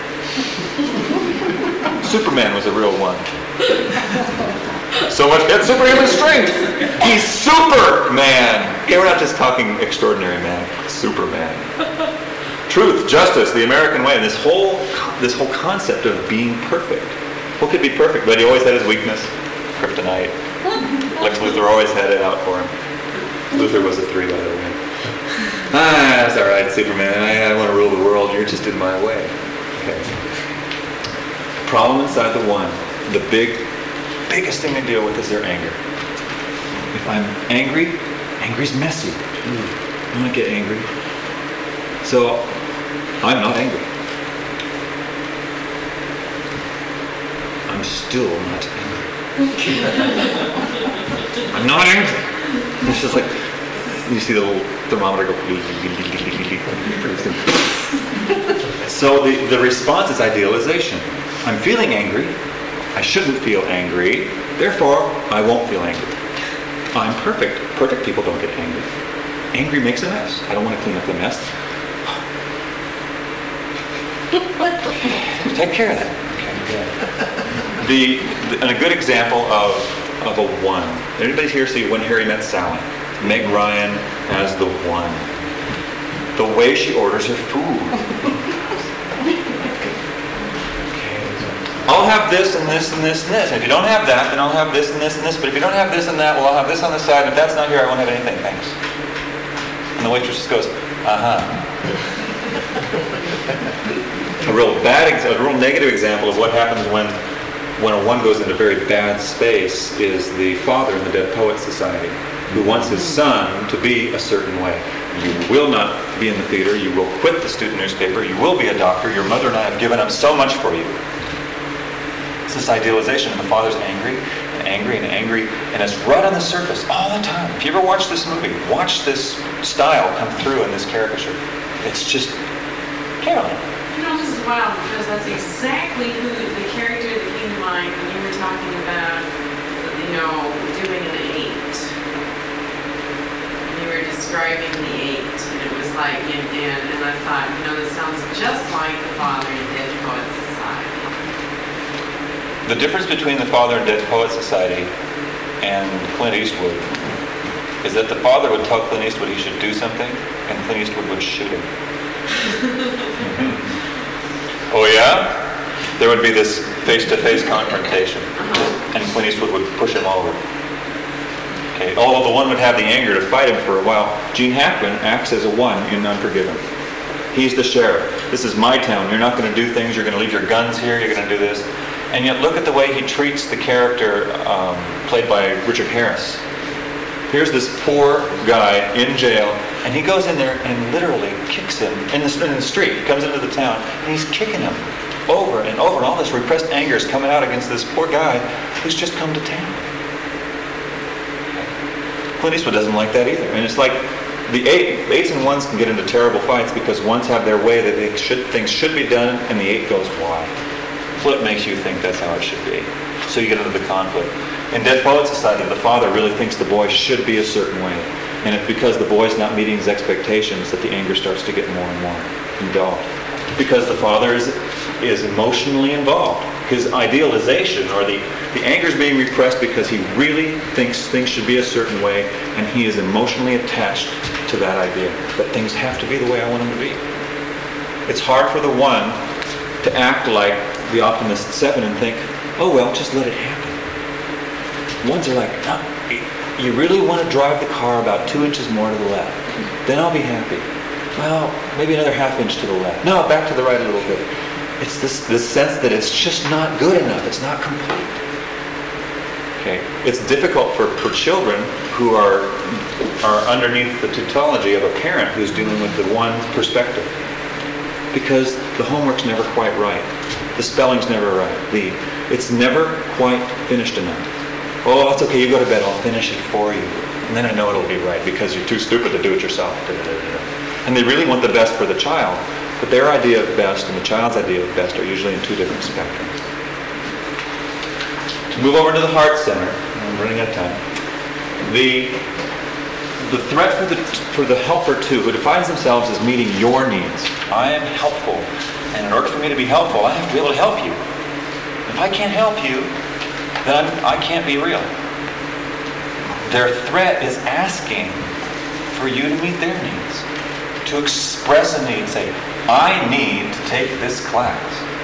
Superman was a real one. So much, he had superhuman strength. He's Superman. Okay, we're not just talking extraordinary man. Superman. Truth, justice, the American way, and this whole this whole concept of being perfect. Who could be perfect? But he always had his weakness, kryptonite. Lex Luthor always had it out for him. Luthor was a three, by the way. Ah, that's all right, Superman. I, I want to rule the world. You're just in my way. Okay. Problem inside the one. The big, biggest thing to deal with is their anger. If I'm angry, angry's messy. I want to get angry. So, I'm not angry. I'm still not angry. I'm not angry. It's just like, you see the little thermometer go. So the, the response is idealization. I'm feeling angry. I shouldn't feel angry. Therefore, I won't feel angry. I'm perfect. Perfect people don't get angry. Angry makes a mess. I don't want to clean up the mess. Take care of that. Okay. The, the and a good example of of a one. Anybody here see When Harry Met Sally? Meg Ryan as the one. The way she orders her food. I'll have this and this and this and this. And if you don't have that, then I'll have this and this and this. But if you don't have this and that, well, I'll have this on the side. And if that's not here, I won't have anything. Thanks. And the waitress just goes, uh-huh. A real bad, a real negative example of what happens when, when a one goes into very bad space is the father in the Dead Poets Society, who wants his son to be a certain way. You will not be in the theater. You will quit the student newspaper. You will be a doctor. Your mother and I have given up so much for you. It's this idealization, and the father's angry and angry and angry, and it's right on the surface all the time. If you ever watch this movie, watch this style come through in this caricature. It's just Carolyn. You know, this is wild because that's exactly who the character that came to mind when you were talking about, you know, doing an eight. And you were describing the eight, and it was like, and, and, and I thought, you know, this sounds just like the father in Dead Poets Society. The difference between the father in Dead Poets Society and Clint Eastwood is that the father would tell Clint Eastwood he should do something, and Clint Eastwood would shoot him. Mm-hmm. Oh yeah? There would be this face-to-face confrontation, and Clint Eastwood would push him over. Okay. Although the one would have the anger to fight him for a while, Gene Hackman acts as a one in Unforgiven. He's the sheriff. This is my town. You're not going to do things. You're going to leave your guns here. You're going to do this. And yet look at the way he treats the character um, played by Richard Harris. Here's this poor guy in jail, and he goes in there and literally kicks him in the, in the street. He comes into the town, and he's kicking him over and over, and all this repressed anger is coming out against this poor guy who's just come to town. Clint Eastwood doesn't like that either. And it's like, the eight, eights and ones can get into terrible fights because ones have their way that they should, things should be done, and the eight goes, why? Flip makes you think that's how it should be. So you get into the conflict. In Dead Poet Society, the father really thinks the boy should be a certain way. And it's because the boy's not meeting his expectations that the anger starts to get more and more indulged. Because the father is is emotionally involved. His idealization, or the, the anger is being repressed because he really thinks things should be a certain way, and he is emotionally attached to that idea, that things have to be the way I want them to be. It's hard for the one to act like the optimist seven and think, oh well, just let it happen. Ones are like, no, you really want to drive the car about two inches more to the left, then I'll be happy. Well, maybe another half inch to the left. No, back to the right a little bit. It's this, this sense that it's just not good enough. It's not complete. Okay? It's difficult for, for children who are, are underneath the tautology of a parent who's dealing with the one perspective. Because the homework's never quite right. The spelling's never right. The, it's never quite finished enough. Oh, that's okay. You go to bed. I'll finish it for you. And then I know it'll be right because you're too stupid to do it yourself. And they really want the best for the child. But their idea of best and the child's idea of best are usually in two different spectrums. To move over to the heart center, I'm running out of time. The, the threat for the, for the helper too, who defines themselves as meeting your needs. I am helpful, and in order for me to be helpful, I have to be able to help you. If I can't help you, then I'm, I can't be real. Their threat is asking for you to meet their needs. To express a need, say, I need to take this class.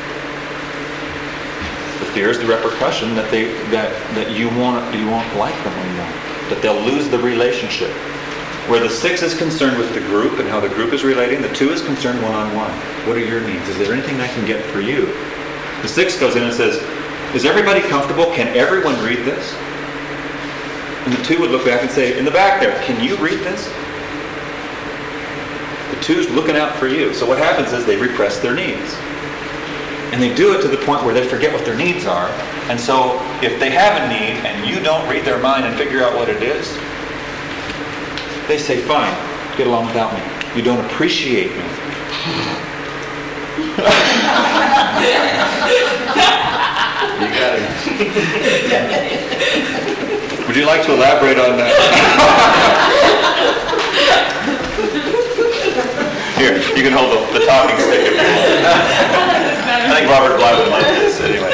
The fear is the repercussion that they that that you won't you won't like them anymore. That they'll lose the relationship. Where the six is concerned with the group and how the group is relating, the two is concerned one-on-one. What are your needs? Is there anything I can get for you? The six goes in and says, is everybody comfortable? Can everyone read this? And the two would look back and say, in the back there, can you read this? The two's looking out for you. So what happens is they repress their needs. And they do it to the point where they forget what their needs are. And so if they have a need and you don't read their mind and figure out what it is, they say, fine, get along without me. You don't appreciate me. You got it. Would you like to elaborate on that? Here, you can hold the, the talking stick if you want. I think Robert Bly would like this anyway.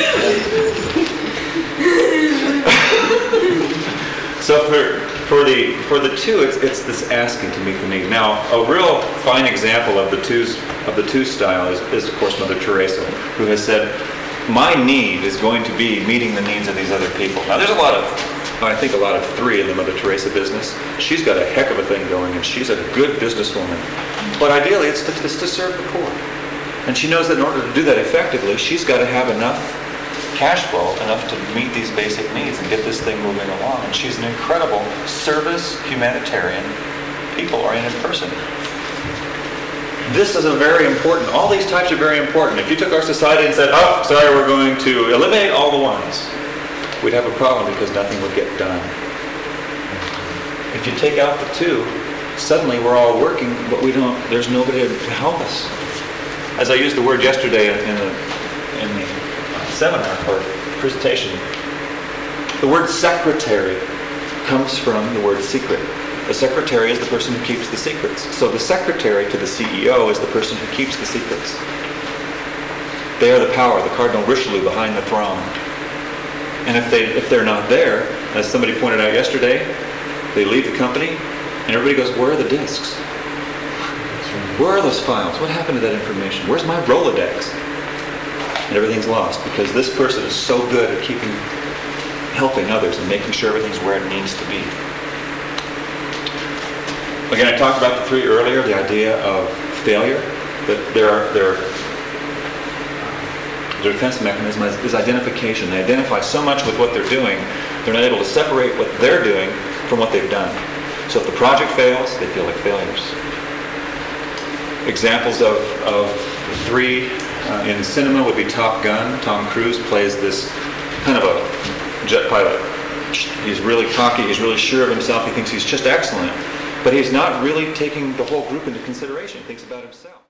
So for for the for the two, it's it's this asking to meet the need. Now, a real fine example of the two's of the two style is, is of course Mother Teresa, who has said, my need is going to be meeting the needs of these other people. Now, there's a lot of I think a lot of three in the Mother Teresa business. She's got a heck of a thing going, and she's a good businesswoman. But ideally, it's to, it's to serve the poor. And she knows that in order to do that effectively, she's got to have enough cash flow, enough to meet these basic needs and get this thing moving along. And she's an incredible service, humanitarian, people-oriented person. This is a very important, all these types are very important. If you took our society and said, oh, sorry, we're going to eliminate all the ones, we'd have a problem because nothing would get done. If you take out the two, suddenly we're all working, but we don't, there's nobody to help us. As I used the word yesterday in the, in the seminar or presentation, the word secretary comes from the word secret. The secretary is the person who keeps the secrets. So the secretary to the C E O is the person who keeps the secrets. They are the power, the Cardinal Richelieu behind the throne. And if they if they're not there, as somebody pointed out yesterday, they leave the company and everybody goes, where are the discs? Where are those files? What happened to that information? Where's my Rolodex? And everything's lost because this person is so good at keeping, helping others and making sure everything's where it needs to be. Again, I talked about the three earlier, the idea of failure, that there are, there are their defense mechanism is, is identification. They identify so much with what they're doing, they're not able to separate what they're doing from what they've done. So if the project fails, they feel like failures. Examples of, of three uh, in cinema would be Top Gun. Tom Cruise plays this kind of a jet pilot. He's really cocky, he's really sure of himself, he thinks he's just excellent. but he's not really taking the whole group into consideration. He thinks about himself.